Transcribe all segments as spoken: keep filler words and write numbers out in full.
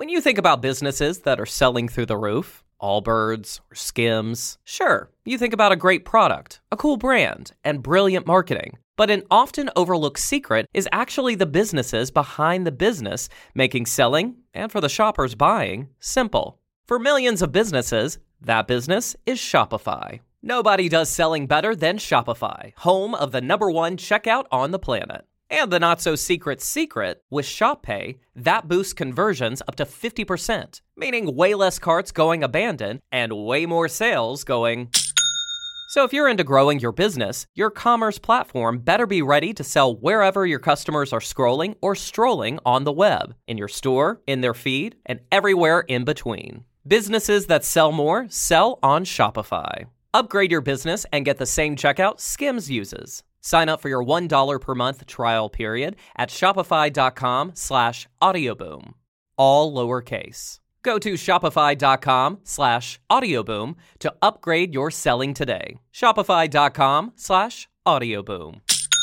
When you think about businesses that are selling through the roof, Allbirds or Skims, sure, you think about a great product, a cool brand, and brilliant marketing. But an often overlooked secret is actually the businesses behind the business, making selling, and for the shoppers buying, simple. For millions of businesses, that business is Shopify. Nobody does selling better than Shopify, home of the number one checkout on the planet. And the not-so-secret secret, with ShopPay, that boosts conversions up to fifty percent, meaning way less carts going abandoned and way more sales going... So if you're into growing your business, your commerce platform better be ready to sell wherever your customers are scrolling or strolling on the web, in your store, in their feed, and everywhere in between. Businesses that sell more sell on Shopify. Upgrade your business and get the same checkout Skims uses. Sign up for your one dollar per month trial period at shopify.com slash audioboom. All lowercase. Go to shopify.com slash audioboom to upgrade your selling today. Shopify.com slash audioboom.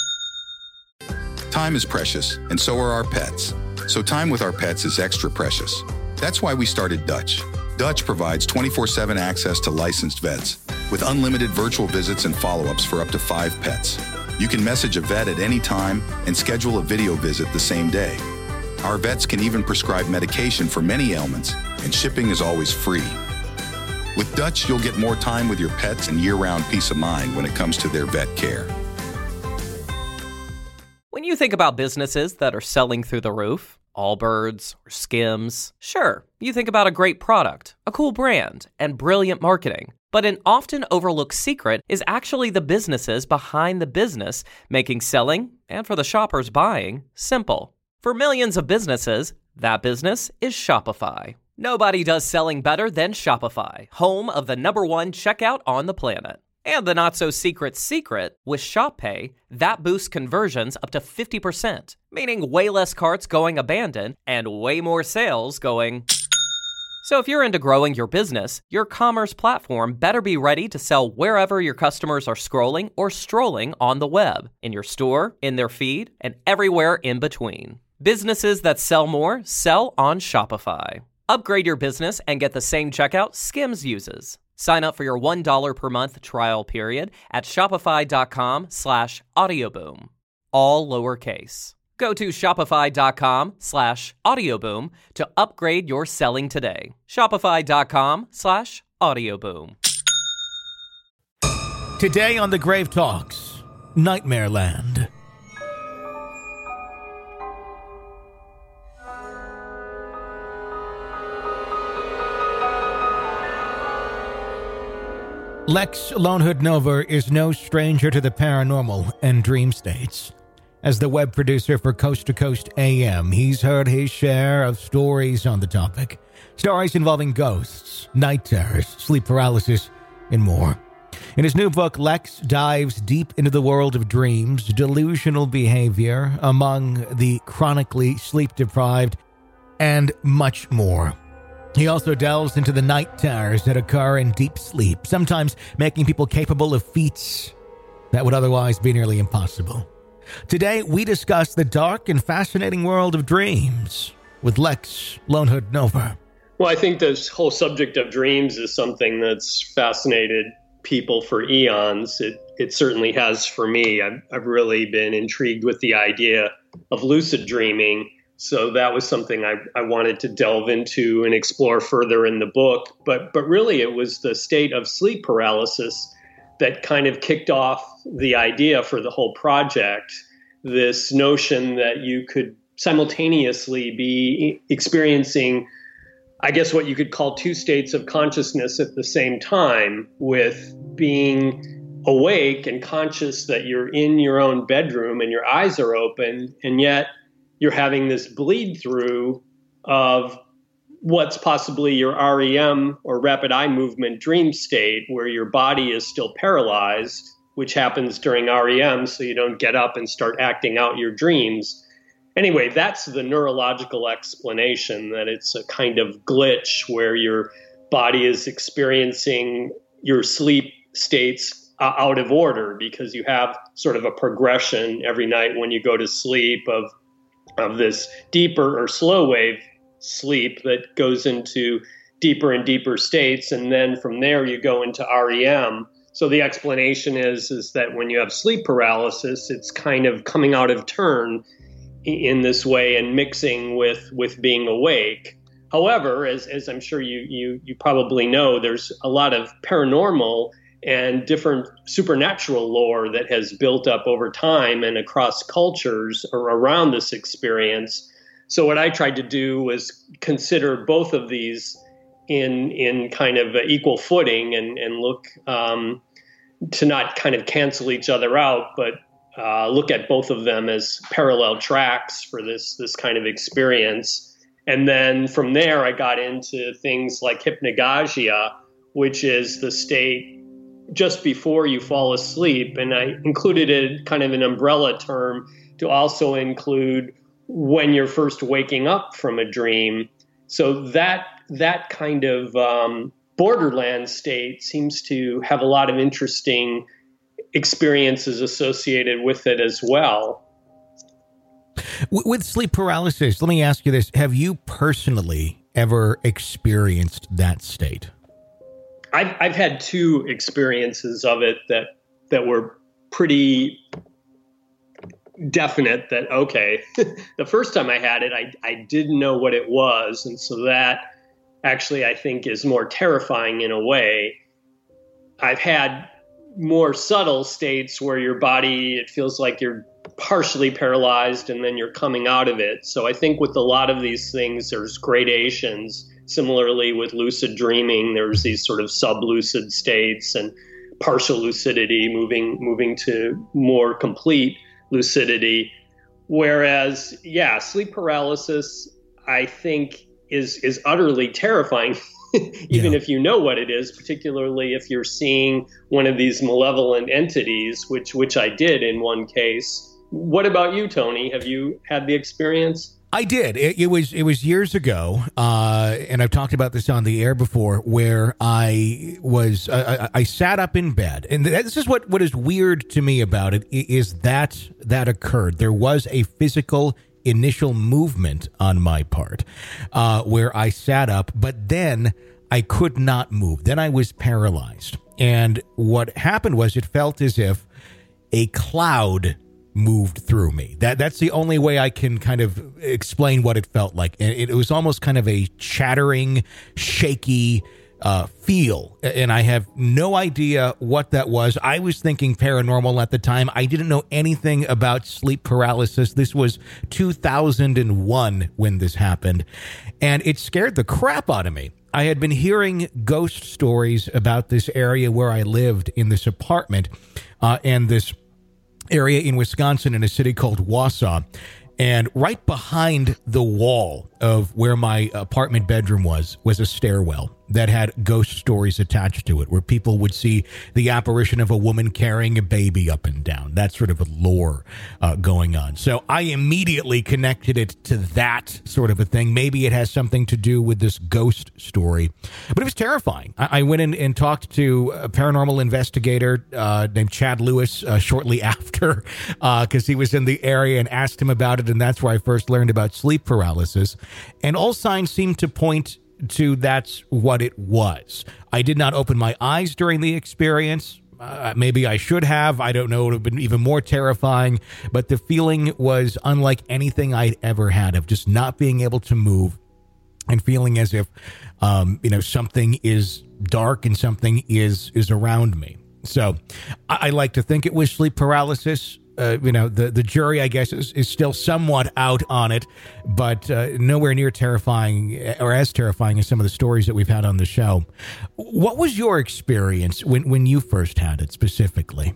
Time is precious, and so are our pets. So time with our pets is extra precious. That's why we started Dutch. Dutch provides twenty-four seven access to licensed vets with unlimited virtual visits and follow-ups for up to five pets. You can message a vet at any time and schedule a video visit the same day. Our vets can even prescribe medication for many ailments, and shipping is always free. With Dutch, you'll get more time with your pets and year-round peace of mind when it comes to their vet care. When you think about businesses that are selling through the roof, Allbirds or Skims, sure, you think about a great product, a cool brand, and brilliant marketing. But an often overlooked secret is actually the businesses behind the business, making selling, and for the shoppers buying, simple. For millions of businesses, that business is Shopify. Nobody does selling better than Shopify, home of the number one checkout on the planet. And the not-so-secret secret, with ShopPay, that boosts conversions up to fifty percent, meaning way less carts going abandoned and way more sales going... So if you're into growing your business, your commerce platform better be ready to sell wherever your customers are scrolling or strolling on the web, in your store, in their feed, and everywhere in between. Businesses that sell more sell on Shopify. Upgrade your business and get the same checkout Skims uses. Sign up for your one dollar per month trial period at shopify.com slash audioboom. All lowercase. Go to shopify.com slash audioboom to upgrade your selling today. Shopify.com slash audioboom. Today on The Grave Talks, Nightmare Land. Lex Lonehood-Nover is no stranger to the paranormal and dream states. As the web producer for Coast to Coast A M, he's heard his share of stories on the topic. Stories involving ghosts, night terrors, sleep paralysis, and more. In his new book, Lex dives deep into the world of dreams, delusional behavior among the chronically sleep-deprived, and much more. He also delves into the night terrors that occur in deep sleep, sometimes making people capable of feats that would otherwise be nearly impossible. Today, we discuss the dark and fascinating world of dreams with Lex Lonehood-Nover. Well, I think this whole subject of dreams is something that's fascinated people for eons. It it certainly has for me. I've, I've really been intrigued with the idea of lucid dreaming. So that was something I, I wanted to delve into and explore further in the book. But but really, it was the state of sleep paralysis that kind of kicked off the idea for the whole project, this notion that you could simultaneously be experiencing, I guess what you could call two states of consciousness at the same time, with being awake and conscious that you're in your own bedroom and your eyes are open, and yet you're having this bleed through of what's possibly your R E M or rapid eye movement dream state, where your body is still paralyzed, which happens during R E M, so you don't get up and start acting out your dreams. Anyway, that's the neurological explanation, that it's a kind of glitch where your body is experiencing your sleep states uh, out of order, because you have sort of a progression every night when you go to sleep of of this deeper or slow wave sleep that goes into deeper and deeper states. And then from there, you go into R E M. So the explanation is, is that when you have sleep paralysis, it's kind of coming out of turn in this way and mixing with, with being awake. However, as, as I'm sure you, you, you probably know, there's a lot of paranormal and different supernatural lore that has built up over time and across cultures around this experience. So what I tried to do was consider both of these in in kind of equal footing and, and look um, to not kind of cancel each other out, but uh, look at both of them as parallel tracks for this this kind of experience. And then from there, I got into things like hypnagogia, which is the state just before you fall asleep. And I included it kind of an umbrella term to also include when you're first waking up from a dream. So that that kind of um, borderland state seems to have a lot of interesting experiences associated with it as well. With sleep paralysis, let me ask you this. Have you personally ever experienced that state? I've, I've had two experiences of it that that were pretty definite that, okay, the first time I had it, I, I didn't know what it was. And so that actually, I think, is more terrifying in a way. I've had more subtle states where your body, it feels like you're partially paralyzed and then you're coming out of it. So I think with a lot of these things, there's gradations. Similarly with lucid dreaming, there's these sort of sub-lucid states and partial lucidity moving moving to more complete lucidity. Whereas, yeah, sleep paralysis, I think, is is utterly terrifying, even yeah. if you know what it is, particularly if you're seeing one of these malevolent entities, which which I did in one case. What about you, Tony? Have you had the experience? I did. It, it was it was years ago, uh, and I've talked about this on the air before, where I was I, I sat up in bed, and this is what, what is weird to me about it is that that occurred. There was a physical initial movement on my part, uh, where I sat up, but then I could not move. Then I was paralyzed, and what happened was it felt as if a cloud moved through me. That that's the only way I can kind of explain what it felt like. And it, it was almost kind of a chattering, shaky uh, feel. And I have no idea what that was. I was thinking paranormal at the time. I didn't know anything about sleep paralysis. This was two thousand one when this happened. And it scared the crap out of me. I had been hearing ghost stories about this area where I lived in this apartment uh, and this area in Wisconsin in a city called Wausau. And right behind the wall of where my apartment bedroom was, was a stairwell that had ghost stories attached to it, where people would see the apparition of a woman carrying a baby up and down. That sort of a lore uh, going on. So I immediately connected it to that sort of a thing. Maybe it has something to do with this ghost story. But it was terrifying. I, I went in and talked to a paranormal investigator uh, named Chad Lewis uh, shortly after, because uh, he was in the area, and asked him about it. And that's where I first learned about sleep paralysis. And all signs seemed to point to that's what it was. I did not open my eyes during the experience. Uh, maybe I should have. I don't know. It would have been even more terrifying. But the feeling was unlike anything I'd ever had, of just not being able to move and feeling as if, um, you know, something is dark and something is is around me. So I, I like to think it was sleep paralysis. Uh, you know, the, the jury, I guess, is, is still somewhat out on it, but uh, nowhere near terrifying, or as terrifying as some of the stories that we've had on the show. What was your experience when, when you first had it specifically?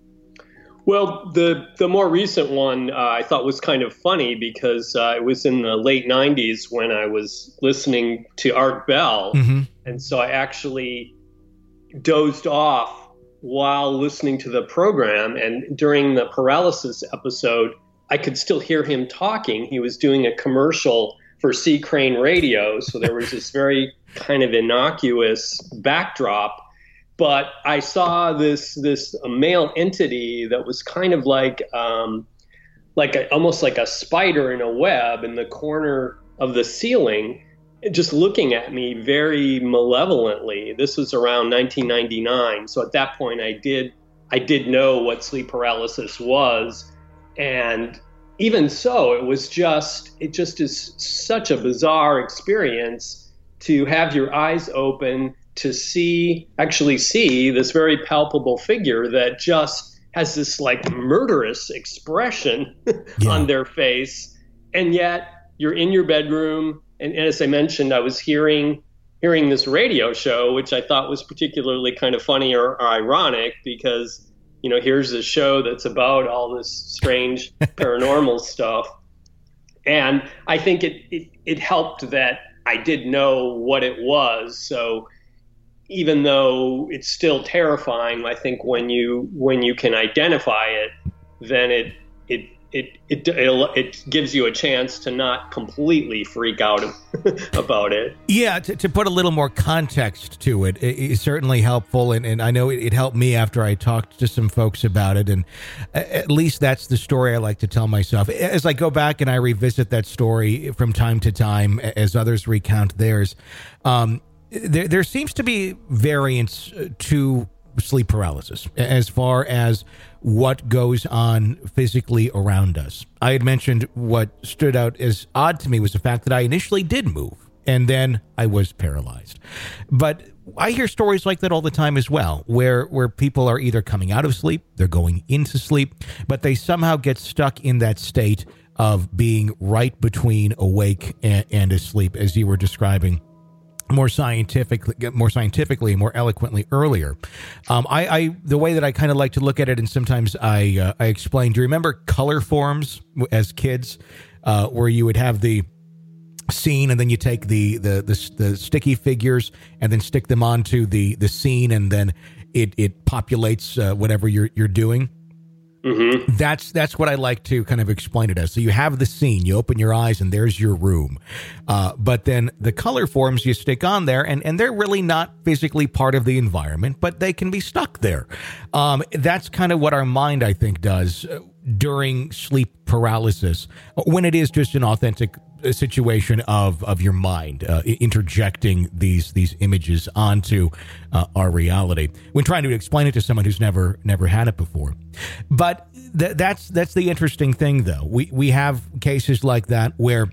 Well, the the more recent one uh, I thought was kind of funny, because uh, it was in the late nineties when I was listening to Art Bell. Mm-hmm. And so I actually dozed off while listening to the program, and during the paralysis episode, I could still hear him talking. He was doing a commercial for Sea Crane Radio, so there was this very kind of innocuous backdrop, but I saw this this male entity that was kind of like um, like a, almost like a spider in a web in the corner of the ceiling, just looking at me very malevolently. This was around nineteen ninety-nine. So at that point, I did I did know what sleep paralysis was. And even so, it was just, it just is such a bizarre experience to have your eyes open, to see, actually see this very palpable figure that just has this like murderous expression yeah. on their face. And yet you're in your bedroom. And, and as I mentioned, I was hearing hearing this radio show, which I thought was particularly kind of funny or, or ironic because, you know, here's a show that's about all this strange paranormal stuff. And I think it, it, it helped that I did know what it was. So even though it's still terrifying, I think when you when you can identify it, then it it it it it, it gives you a chance to not completely freak out about it. Yeah, to, to put a little more context to it, it is certainly helpful, and, and I know it, it helped me after I talked to some folks about it, and at least that's the story I like to tell myself. As I go back and I revisit that story from time to time, as others recount theirs, um, there, there seems to be variance to sleep paralysis as far as what goes on physically around us. I had mentioned what stood out as odd to me was the fact that I initially did move and then I was paralyzed. But I hear stories like that all the time as well, where where people are either coming out of sleep, they're going into sleep, but they somehow get stuck in that state of being right between awake and, and asleep, as you were describing more scientifically, more scientifically, more eloquently earlier. Um, I, I, the way that I kind of like to look at it, and sometimes I, uh, I explain. Do you remember color forms as kids, uh, where you would have the scene, and then you take the, the the the sticky figures and then stick them onto the the scene, and then it it populates uh, whatever you're you're doing. Mm-hmm. That's that's what I like to kind of explain it as. So you have the scene, you open your eyes, and there's your room. Uh, but then the color forms you stick on there, and, and they're really not physically part of the environment, but they can be stuck there. Um, that's kind of what our mind, I think, does during sleep paralysis, when it is just an authentic situation of of your mind uh, interjecting these these images onto uh, our reality when trying to explain it to someone who's never never had it before. But th- that's that's the interesting thing, though. We we have cases like that where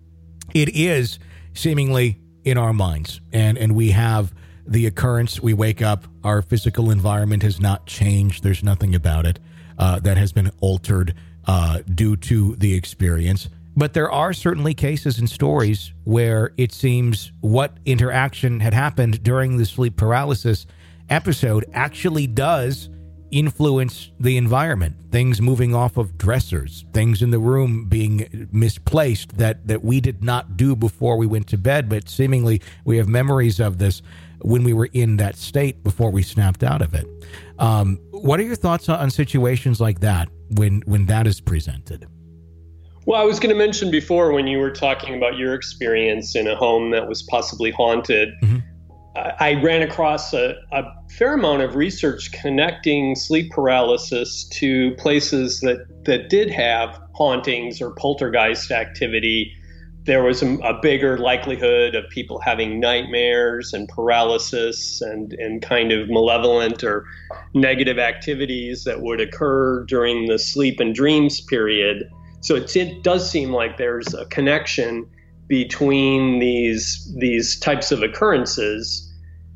it is seemingly in our minds, and and we have the occurrence. We wake up, our physical environment has not changed. There's nothing about it uh, that has been altered uh, due to the experience. But there are certainly cases and stories where it seems what interaction had happened during the sleep paralysis episode actually does influence the environment. Things moving off of dressers, things in the room being misplaced that, that we did not do before we went to bed, but seemingly we have memories of this when we were in that state before we snapped out of it. Um, what are your thoughts on, on situations like that when, when that is presented? Well, I was going to mention before when you were talking about your experience in a home that was possibly haunted, mm-hmm. I, I ran across a, a fair amount of research connecting sleep paralysis to places that, that did have hauntings or poltergeist activity. There was a, a bigger likelihood of people having nightmares and paralysis and, and kind of malevolent or negative activities that would occur during the sleep and dreams period. So it, it does seem like there's a connection between these these types of occurrences.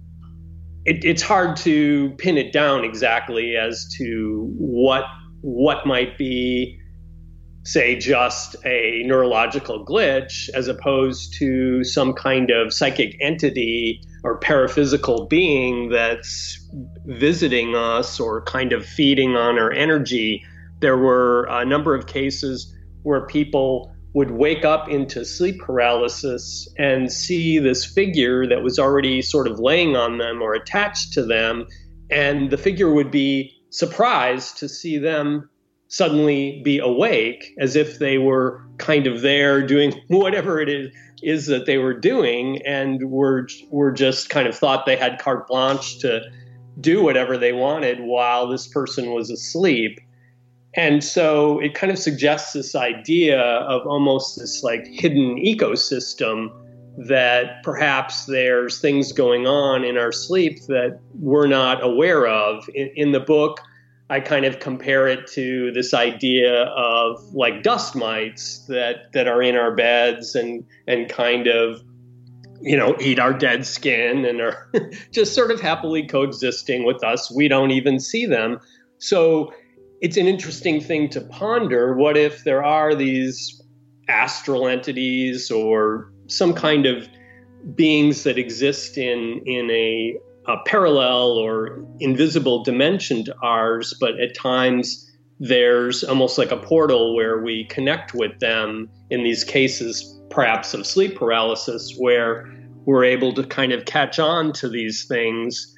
It, it's hard to pin it down exactly as to what what might be, say, just a neurological glitch as opposed to some kind of psychic entity or paraphysical being that's visiting us or kind of feeding on our energy. There were a number of cases where people would wake up into sleep paralysis and see this figure that was already sort of laying on them or attached to them. And the figure would be surprised to see them suddenly be awake, as if they were kind of there doing whatever it is, is that they were doing, and were, were just kind of thought they had carte blanche to do whatever they wanted while this person was asleep. And so it kind of suggests this idea of almost this like hidden ecosystem, that perhaps there's things going on in our sleep that we're not aware of. In, in the book, I kind of compare it to this idea of like dust mites that, that are in our beds and, and kind of, you know, eat our dead skin and are just sort of happily coexisting with us. We don't even see them. So it's an interesting thing to ponder. What if there are these astral entities or some kind of beings that exist in in a, a parallel or invisible dimension to ours, but at times there's almost like a portal where we connect with them in these cases, perhaps of sleep paralysis, where we're able to kind of catch on to these things.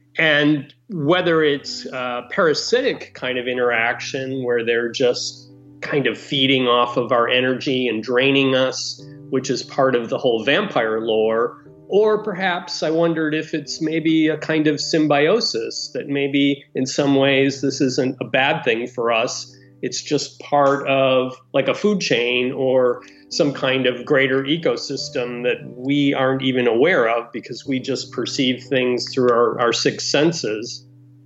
And whether it's a parasitic kind of interaction where they're just kind of feeding off of our energy and draining us, which is part of the whole vampire lore, or perhaps I wondered if it's maybe a kind of symbiosis, that maybe in some ways this isn't a bad thing for us. It's just part of like a food chain or some kind of greater ecosystem that we aren't even aware of because we just perceive things through our, our six senses.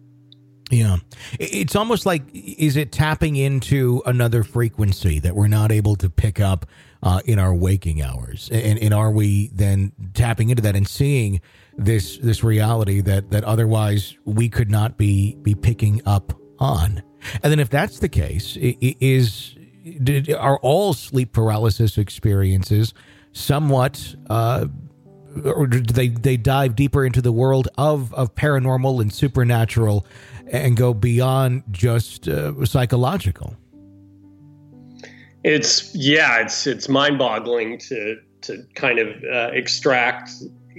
Yeah. It's almost like, is it tapping into another frequency that we're not able to pick up uh, in our waking hours? And, and are we then tapping into that and seeing this this reality that, that otherwise we could not be, be picking up on? And then if that's the case, is are all sleep paralysis experiences somewhat uh, or do they, they dive deeper into the world of, of paranormal and supernatural and go beyond just uh, psychological? It's yeah, it's it's mind-boggling to to kind of uh, extract,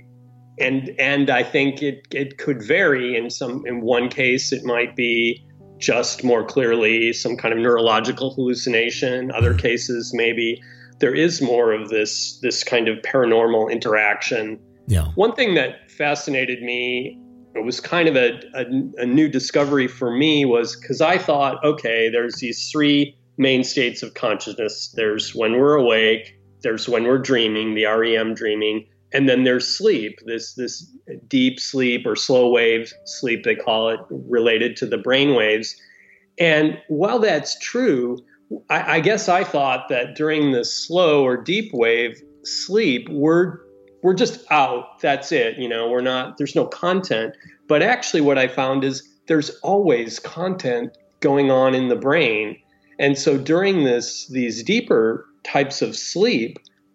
and and I think it it could vary. In some in one case, it might be just more clearly some kind of neurological hallucination. Other cases, maybe there is more of this this kind of paranormal interaction. Yeah. One thing that fascinated me, it was kind of a, a, a new discovery for me, was because I thought, okay, there's these three main states of consciousness. There's when we're awake, there's when we're dreaming, the R E M dreaming, and then there's sleep, this this deep sleep or slow wave sleep, they call it, related to the brain waves. And while that's true, I, I guess I thought that during the slow or deep wave sleep, we're we're just out. That's it. You know, we're not, there's no content. But actually what I found is there's always content going on in the brain. And so during this, these deeper types of sleep,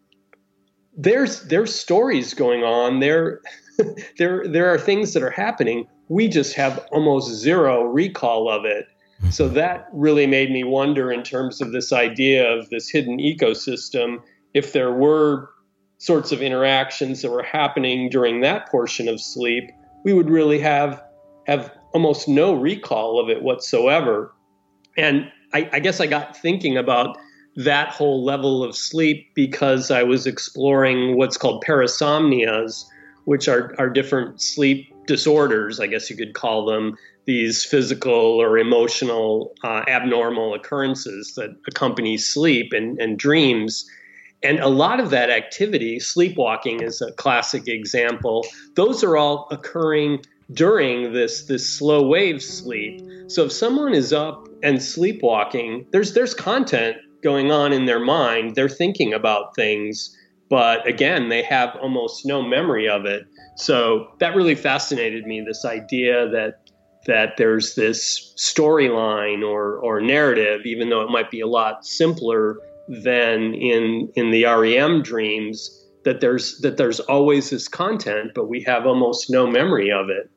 there's, there's stories going on there. there, there are things that are happening. We just have almost zero recall of it. So that really made me wonder in terms of this idea of this hidden ecosystem, if there were sorts of interactions that were happening during that portion of sleep, we would really have have almost no recall of it whatsoever. And I, I guess I got thinking about that whole level of sleep because I was exploring what's called parasomnias, which are, are different sleep disorders, I guess you could call them, these physical or emotional uh, abnormal occurrences that accompany sleep and, and dreams. And a lot of that activity, sleepwalking is a classic example, those are all occurring during this, this slow wave sleep. So if someone is up and sleepwalking, there's there's content going on in their mind. They're thinking about things, but again, they have almost no memory of it. So that really fascinated me, this idea that that there's this storyline or or narrative, even though it might be a lot simpler than in in the R E M dreams, that there's that there's always this content, but we have almost no memory of it.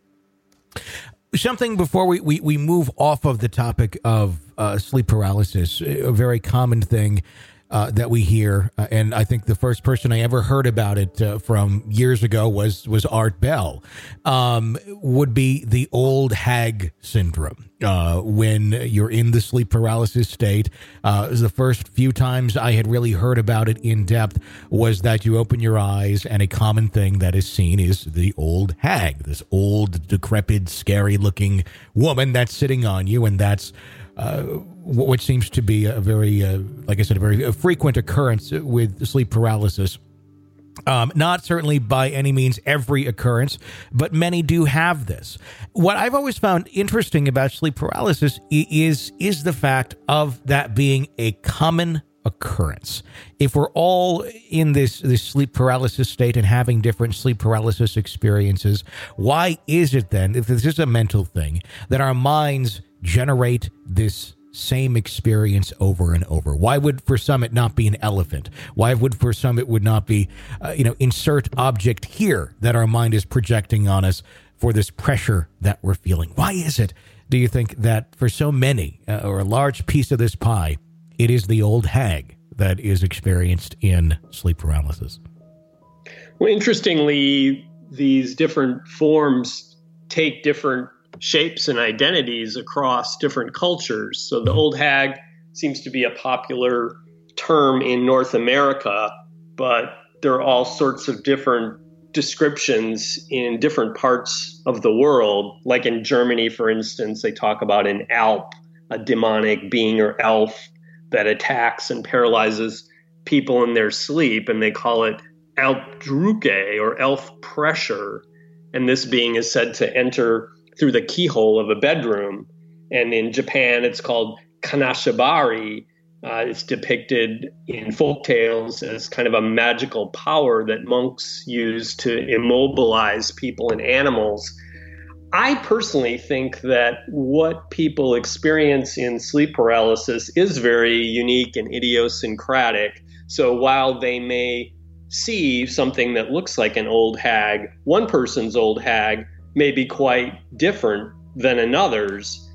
Something before we, we, we move off of the topic of uh, sleep paralysis, a very common thing uh, that we hear, uh, and I think the first person I ever heard about it uh, from years ago was was Art Bell, um, would be the old hag syndrome. Uh, when you're in the sleep paralysis state, uh, the first few times I had really heard about it in depth was that you open your eyes and a common thing that is seen is the old hag, this old, decrepit, scary looking woman that's sitting on you. And that's uh, what seems to be a very, uh, like I said, a very a frequent occurrence with sleep paralysis. Um, not certainly by any means every occurrence, but many do have this. What I've always found interesting about sleep paralysis is, is the fact of that being a common occurrence. If we're all in this, this sleep paralysis state and having different sleep paralysis experiences, why is it then, if this is a mental thing, that our minds generate this same experience over and over? Why would for some it not be an elephant? Why would for some it would not be, uh, you know, insert object here that our mind is projecting on us for this pressure that we're feeling? Why is it, do you think, that for so many, uh, or a large piece of this pie, it is the old hag that is experienced in sleep paralysis? Well, interestingly, these different forms take different shapes and identities across different cultures. So the old hag seems to be a popular term in North America, but there are all sorts of different descriptions in different parts of the world. Like in Germany, for instance, they talk about an Alp, a demonic being or elf that attacks and paralyzes people in their sleep, and they call it Alpdrucke or elf pressure. And this being is said to enter through the keyhole of a bedroom. And in Japan, it's called Kanashibari. Uh, it's depicted in folk tales as kind of a magical power that monks use to immobilize people and animals. I personally think that what people experience in sleep paralysis is very unique and idiosyncratic. So while they may see something that looks like an old hag, one person's old hag may be quite different than another's.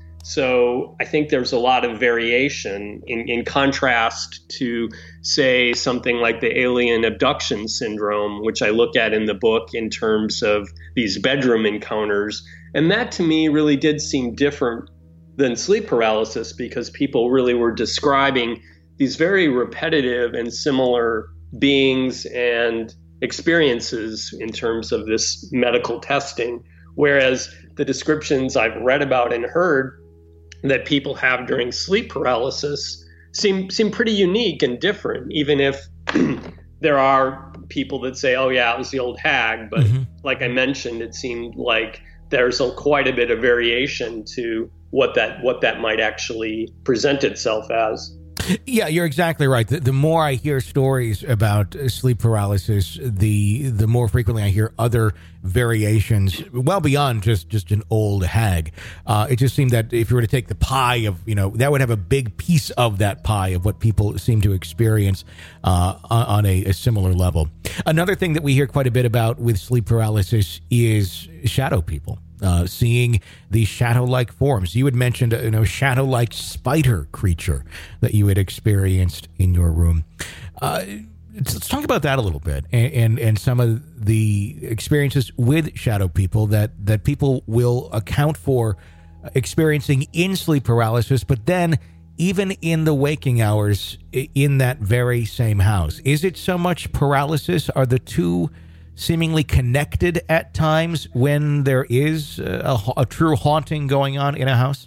So I think there's a lot of variation in, in contrast to, say, something like the alien abduction syndrome, which I look at in the book in terms of these bedroom encounters. And that to me really did seem different than sleep paralysis, because people really were describing these very repetitive and similar beings and experiences in terms of this medical testing. Whereas the descriptions I've read about and heard that people have during sleep paralysis seem seem pretty unique and different, even if there are people that say, oh, yeah, it was the old hag. But mm-hmm. like I mentioned, it seemed like there's a, quite a bit of variation to what that what that might actually present itself as. Yeah, you're exactly right. The, the more I hear stories about sleep paralysis, the the more frequently I hear other variations, well beyond just, just an old hag. Uh, it just seemed that if you were to take the pie of, you know, that would have a big piece of that pie of what people seem to experience uh, on a, a similar level. Another thing that we hear quite a bit about with sleep paralysis is shadow people. Uh, seeing these shadow-like forms. You had mentioned, you know, shadow-like spider creature that you had experienced in your room. Uh, let's talk about that a little bit, and, and and some of the experiences with shadow people that that people will account for experiencing in sleep paralysis, but then even in the waking hours in that very same house. Is it so much paralysis? Are the two seemingly connected at times when there is a, a true haunting going on in a house?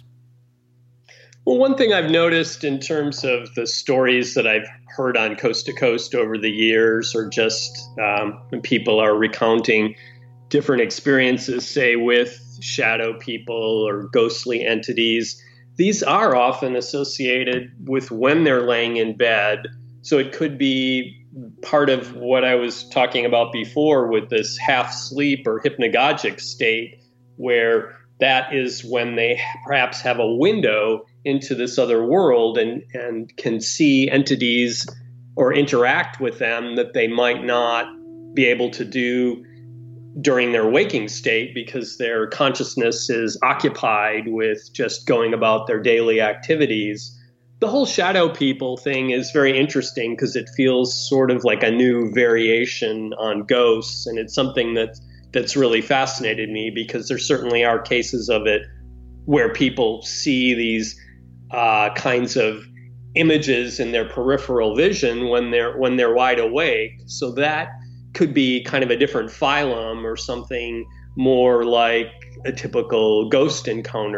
Well, one thing I've noticed in terms of the stories that I've heard on Coast to Coast over the years, or just um, when people are recounting different experiences, say with shadow people or ghostly entities, these are often associated with when they're laying in bed. So it could be part of what I was talking about before with this half sleep or hypnagogic state, where that is when they perhaps have a window into this other world and, and can see entities or interact with them that they might not be able to do during their waking state, because their consciousness is occupied with just going about their daily activities. The whole shadow people thing is very interesting because it feels sort of like a new variation on ghosts. And it's something that that's really fascinated me, because there certainly are cases of it where people see these uh, kinds of images in their peripheral vision when they're when they're wide awake. So that could be kind of a different phylum or something more like a typical ghost encounter.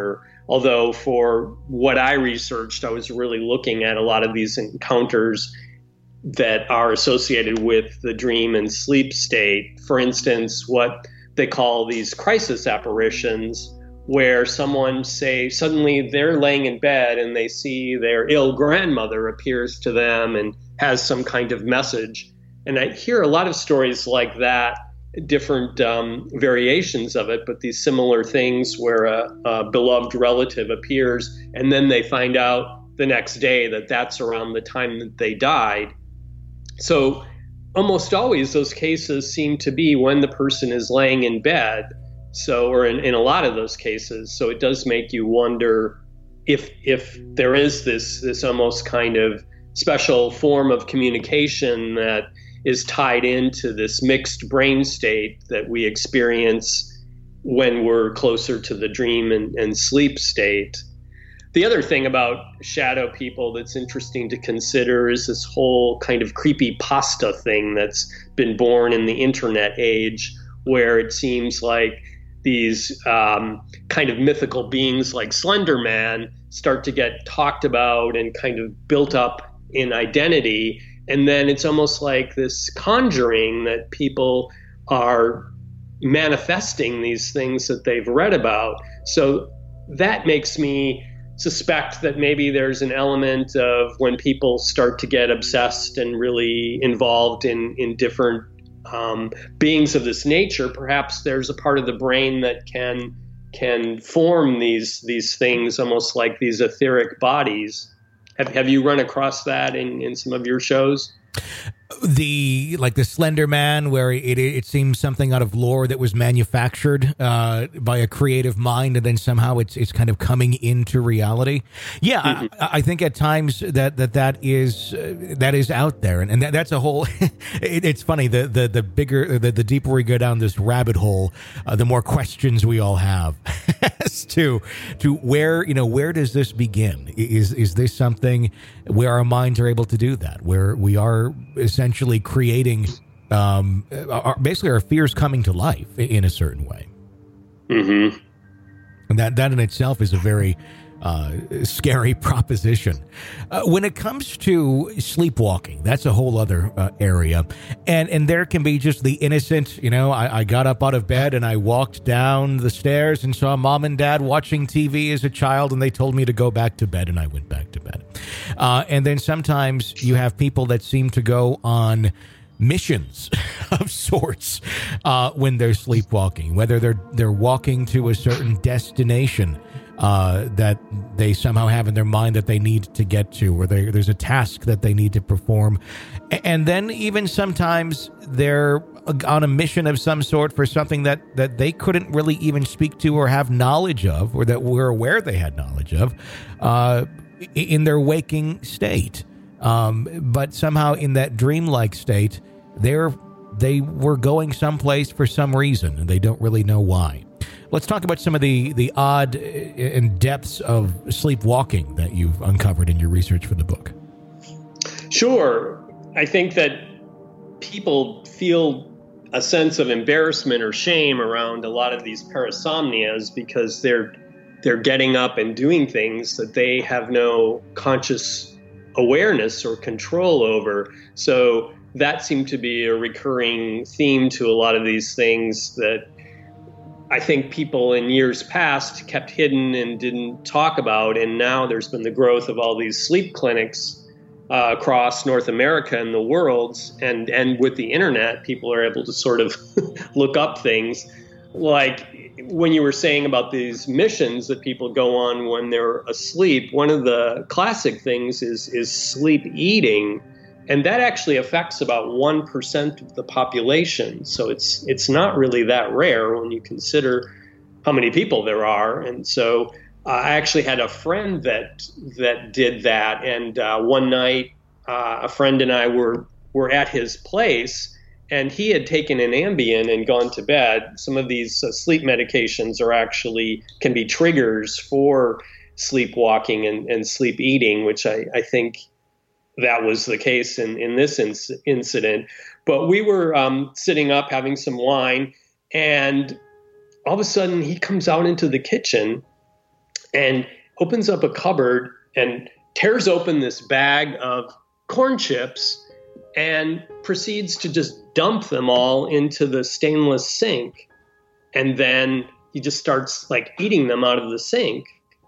Although for what I researched, I was really looking at a lot of these encounters that are associated with the dream and sleep state. For instance, what they call these crisis apparitions, where someone, say, suddenly they're laying in bed and they see their ill grandmother appears to them and has some kind of message. And I hear a lot of stories like that, different um, variations of it, but these similar things where a, a beloved relative appears and then they find out the next day that that's around the time that they died. So almost always those cases seem to be when the person is laying in bed. So, or in, in a lot of those cases. So it does make you wonder if if there is this this almost kind of special form of communication that is tied into this mixed brain state that we experience when we're closer to the dream and, and sleep state. The other thing about shadow people that's interesting to consider is this whole kind of creepypasta thing that's been born in the internet age, where it seems like these um, kind of mythical beings like Slender Man start to get talked about and kind of built up in identity. And then it's almost like this conjuring that people are manifesting these things that they've read about. So that makes me suspect that maybe there's an element of when people start to get obsessed and really involved in, in different um, beings of this nature, perhaps there's a part of the brain that can can form these these things almost like these etheric bodies. Have have you run across that in, in some of your shows? The like the Slender Man, where it it seems something out of lore that was manufactured uh, by a creative mind, and then somehow it's it's kind of coming into reality. Yeah, mm-hmm. I, I think at times that that that is uh, that is out there, and and that, that's a whole. it, it's funny the the the bigger the, the deeper we go down this rabbit hole, uh, the more questions we all have as to to where you know where does this begin? Is is this something where our minds are able to do that, where we are essentially creating um, our, basically our fears coming to life in a certain way. Mm-hmm. And that, that in itself is a very uh, scary proposition. Uh, when it comes to sleepwalking, that's a whole other uh, area. And and there can be just the innocent, you know, I, I got up out of bed and I walked down the stairs and saw mom and dad watching T V as a child, and they told me to go back to bed, and I went back to bed. Uh, and then sometimes you have people that seem to go on missions of sorts uh, when they're sleepwalking, whether they're they're walking to a certain destination uh, that they somehow have in their mind that they need to get to, or they, there's a task that they need to perform. And then even sometimes they're on a mission of some sort for something that, that they couldn't really even speak to or have knowledge of, or that we're aware they had knowledge of uh, in their waking state. Um, but somehow in that dreamlike state, they're they were going someplace for some reason, and they don't really know why. Let's talk about some of the, the odd and depths of sleepwalking that you've uncovered in your research for the book. Sure. I think that people feel a sense of embarrassment or shame around a lot of these parasomnias because they're they're getting up and doing things that they have no conscious awareness or control over. So that seemed to be a recurring theme to a lot of these things that I think people in years past kept hidden and didn't talk about. And now there's been the growth of all these sleep clinics uh, across North America and the world. And, and with the internet, people are able to sort of look up things. Like when you were saying about these missions that people go on when they're asleep, one of the classic things is, is sleep eating. And that actually affects about one percent of the population. So it's it's not really that rare when you consider how many people there are. And so uh, I actually had a friend that that did that. And uh, one night, uh, a friend and I were were at his place, and he had taken an Ambien and gone to bed. Some of these uh, sleep medications are actually can be triggers for sleepwalking and, and sleep eating, which I, I think that was the case in, in this inc- incident. But we were um, sitting up having some wine, and all of a sudden he comes out into the kitchen and opens up a cupboard and tears open this bag of corn chips and proceeds to just dump them all into the stainless sink. And then he just starts like eating them out of the sink.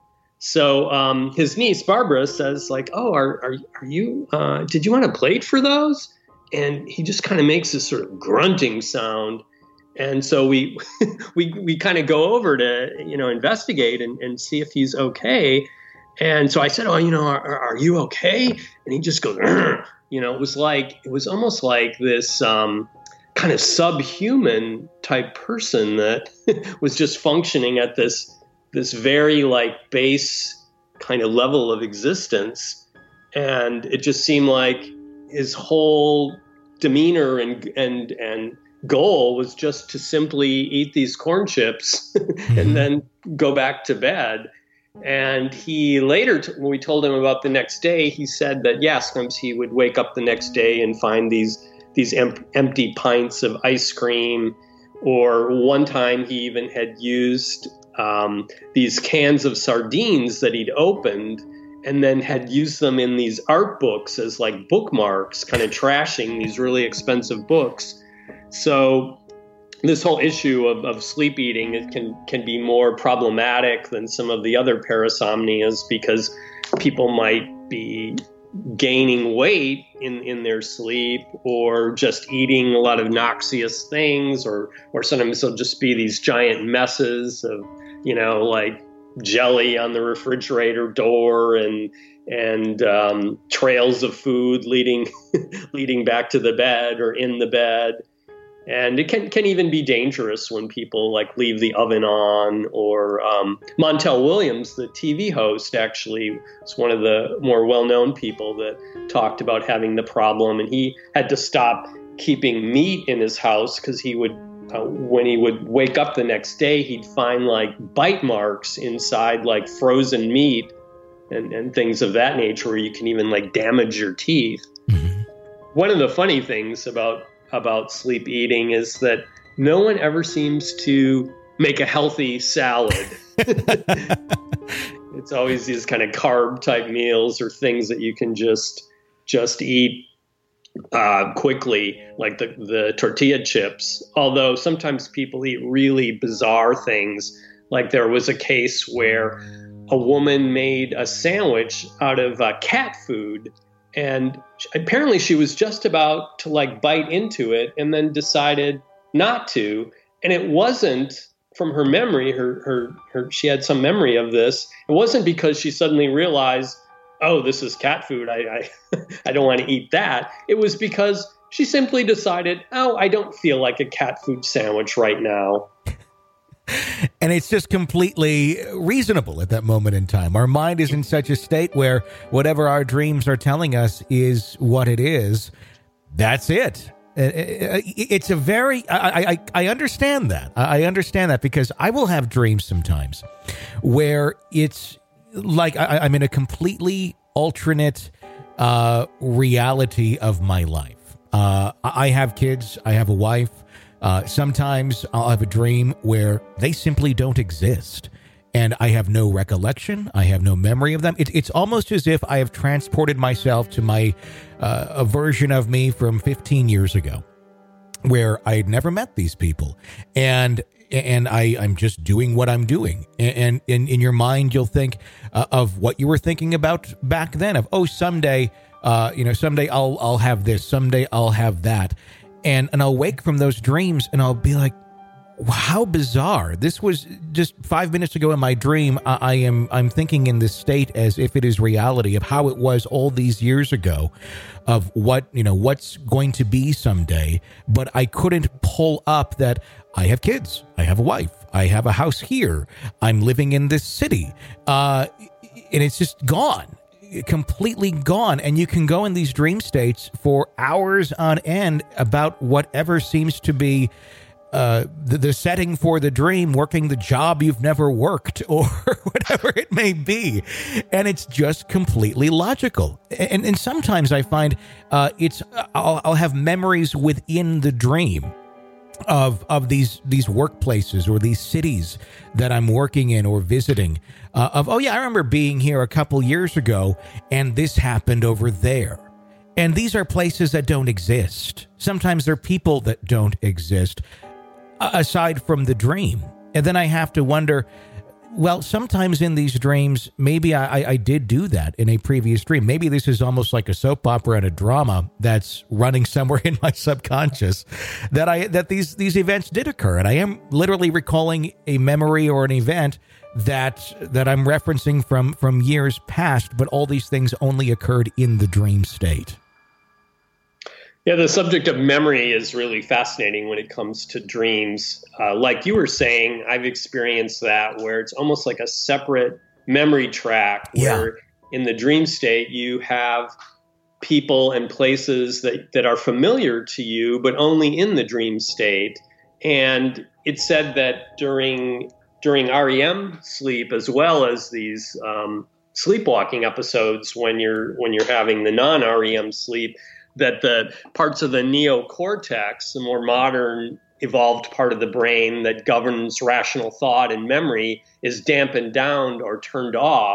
So um, his niece, Barbara, says like, oh, are, are, are you, uh, did you want a plate for those? And he just kind of makes this sort of grunting sound. And so we we we kind of go over to, you know, investigate and, and see if he's okay. And so I said, oh, you know, are, are you okay? And he just goes, Rrr. You know, it was like, it was almost like this um, kind of subhuman type person that was just functioning at this, this very like base kind of level of existence. And it just seemed like his whole demeanor and, and, and, goal was just to simply eat these corn chips and then go back to bed. And he later, t- when we told him about the next day, he said that, yeah, sometimes he would wake up the next day and find these these em- empty pints of ice cream. Or one time he even had used um, these cans of sardines that he'd opened and then had used them in these art books as like bookmarks, kind of trashing these really expensive books. So this whole issue of, of sleep eating, it can, can be more problematic than some of the other parasomnias because people might be gaining weight in, in their sleep or just eating a lot of noxious things, or, or sometimes they'll just be these giant messes of, you know, like jelly on the refrigerator door and and um, trails of food leading leading back to the bed or in the bed. And it can, can even be dangerous when people like leave the oven on, or um, Montel Williams, the T V host, actually was one of the more well-known people that talked about having the problem. And he had to stop keeping meat in his house because he would, uh, when he would wake up the next day, he'd find like bite marks inside like frozen meat and, and things of that nature, where you can even like damage your teeth. Mm-hmm. One of the funny things about about sleep eating is that no one ever seems to make a healthy salad. It's always these kind of carb type meals or things that you can just just eat uh, quickly, like the, the tortilla chips. Although sometimes people eat really bizarre things. Like there was a case where a woman made a sandwich out of uh, cat food. And apparently she was just about to like bite into it and then decided not to. And it wasn't from her memory, her, her, her, she had some memory of this. It wasn't because she suddenly realized, oh, this is cat food. I, I, I don't want to eat that. It was because she simply decided, oh, I don't feel like a cat food sandwich right now. And it's just completely reasonable at that moment in time. Our mind is in such a state where whatever our dreams are telling us is what it is. That's it. It's a very, I, I, I understand that. I understand that because I will have dreams sometimes where it's like I, I'm in a completely alternate uh, reality of my life. Uh, I have kids. I have a wife. Uh, sometimes I'll have a dream where they simply don't exist and I have no recollection. I have no memory of them. It, it's almost as if I have transported myself to my uh, a version of me from fifteen years ago where I had never met these people. And and I, I'm just doing what I'm doing. And, and in your mind, you'll think uh, of what you were thinking about back then of, oh, someday, uh, you know, someday I'll I'll have this. Someday I'll have that. And and I'll wake from those dreams and I'll be like, how bizarre. This was just five minutes ago in my dream. I, I am I'm thinking in this state as if it is reality of how it was all these years ago of what, you know, what's going to be someday. But I couldn't pull up that I have kids. I have a wife. I have a house here. I'm living in this city. Uh, and it's just gone. Completely gone. And you can go in these dream states for hours on end about whatever seems to be uh, the, the setting for the dream, working the job you've never worked or whatever it may be. And it's just completely logical. And, and sometimes I find uh, it's I'll, I'll have memories within the dream of of these these workplaces or these cities that I'm working in or visiting. Uh, of oh yeah, I remember being here a couple years ago, and this happened over there. And these are places that don't exist. Sometimes they're people that don't exist, aside from the dream. And then I have to wonder, well, sometimes in these dreams, maybe I, I did do that in a previous dream. Maybe this is almost like a soap opera and a drama that's running somewhere in my subconscious, that I that these these events did occur, and I am literally recalling a memory or an event that that I'm referencing from from years past. But all these things only occurred in the dream state. Yeah, the subject of memory is really fascinating when it comes to dreams. Uh, like you were saying, I've experienced that where it's almost like a separate memory track where yeah. in the dream state you have people and places that, that are familiar to you, but only in the dream state. And it's said that during during R E M sleep, as well as these um, sleepwalking episodes when you're when you're having the non-R E M sleep, that the parts of the neocortex, the more modern evolved part of the brain that governs rational thought and memory, is dampened down or turned off.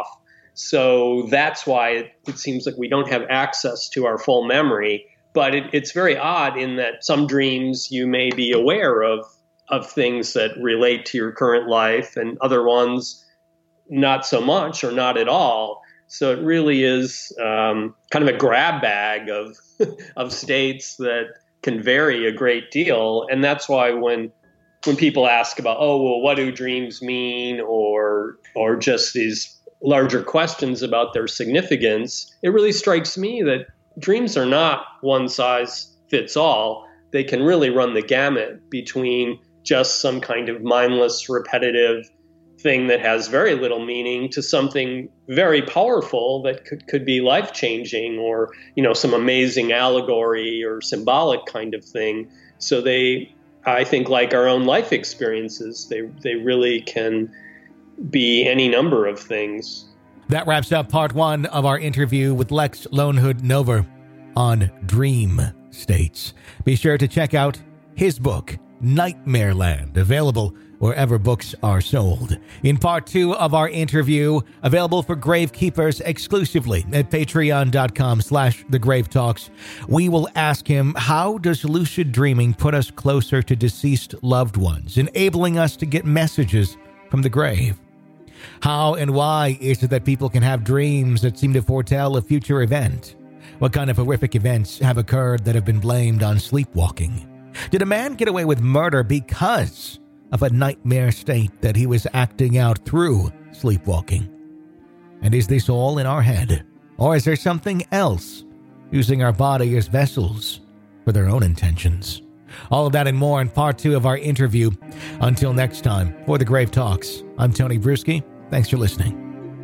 So that's why it, it seems like we don't have access to our full memory. But it, it's very odd in that some dreams you may be aware of, of things that relate to your current life, and other ones not so much or not at all. So it really is um, kind of a grab bag of of states that can vary a great deal. And that's why when when people ask about, oh, well, what do dreams mean, or or just these larger questions about their significance, it really strikes me that dreams are not one size fits all. They can really run the gamut between just some kind of mindless, repetitive thing that has very little meaning to something very powerful that could, could be life-changing, or, you know, some amazing allegory or symbolic kind of thing. So they, I think, like our own life experiences, they they really can be any number of things. That wraps up part one of our interview with Lex Lonehood Nover on dream states. Be sure to check out his book, Nightmare Land, available wherever books are sold. In part two of our interview, available for Gravekeepers exclusively at patreon.com slash the Grave Talks, we will ask him, how does lucid dreaming put us closer to deceased loved ones, enabling us to get messages from the grave? How and why is it that people can have dreams that seem to foretell a future event? What kind of horrific events have occurred that have been blamed on sleepwalking? Did a man get away with murder because of a nightmare state that he was acting out through sleepwalking? And is this all in our head? Or is there something else using our body as vessels for their own intentions? All of that and more in part two of our interview. Until next time, for the Grave Talks, I'm Tony Bruschi. Thanks for listening.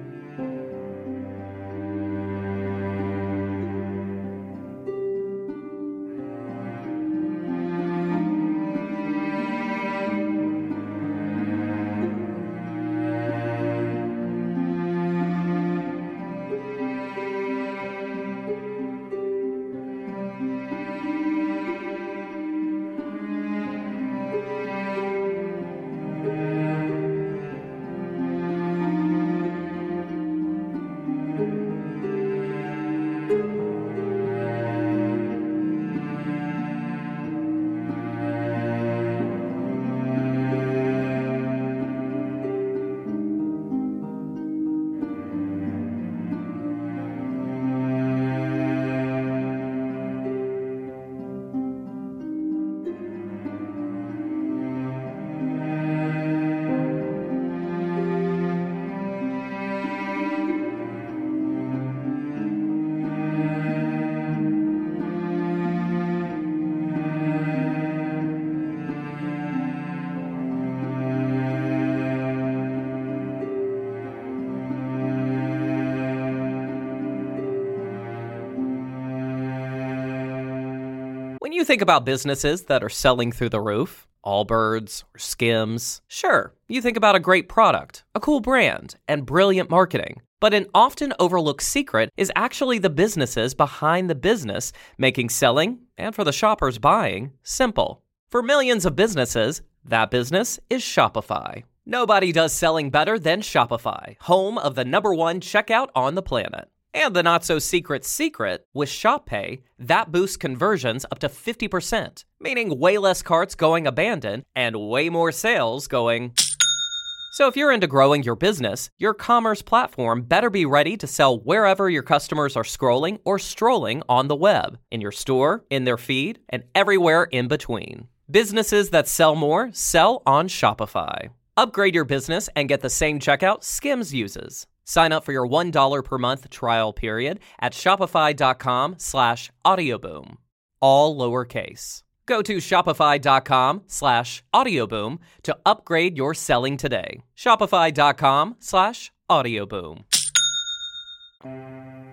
When you think about businesses that are selling through the roof, Allbirds or Skims, sure, you think about a great product, a cool brand, and brilliant marketing. But an often overlooked secret is actually the businesses behind the business, making selling, and for the shoppers buying, simple. For millions of businesses, that business is Shopify. Nobody does selling better than Shopify, home of the number one checkout on the planet. And the not-so-secret secret, with Shop Pay, that boosts conversions up to fifty percent, meaning way less carts going abandoned and way more sales going... So if you're into growing your business, your commerce platform better be ready to sell wherever your customers are scrolling or strolling on the web, in your store, in their feed, and everywhere in between. Businesses that sell more sell on Shopify. Upgrade your business and get the same checkout Skims uses. Sign up for your one dollar per month trial period at shopify.com slash audioboom. All lowercase. Go to shopify.com slash audioboom to upgrade your selling today. Shopify.com slash audioboom.